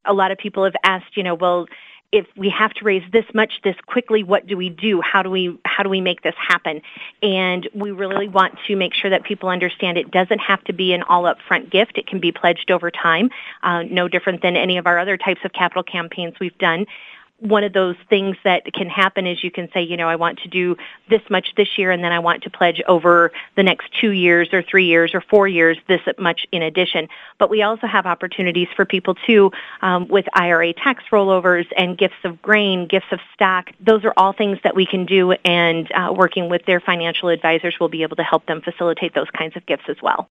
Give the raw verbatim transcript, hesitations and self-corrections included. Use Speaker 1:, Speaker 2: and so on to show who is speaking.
Speaker 1: a lot of people have asked, you know, well, if we have to raise this much this quickly, what do we do? How do we how do we make this happen? And we really want to make sure that people understand it doesn't have to be an all upfront gift. It can be pledged over time, uh, no different than any of our other types of capital campaigns we've done. One of those things that can happen is you can say, you know, I want to do this much this year, and then I want to pledge over the next two years or three years or four years this much in addition. But we also have opportunities for people, too, um, with I R A tax rollovers and gifts of grain, gifts of stock. Those are all things that we can do, and uh, working with their financial advisors will be able to help them facilitate those kinds of gifts as well.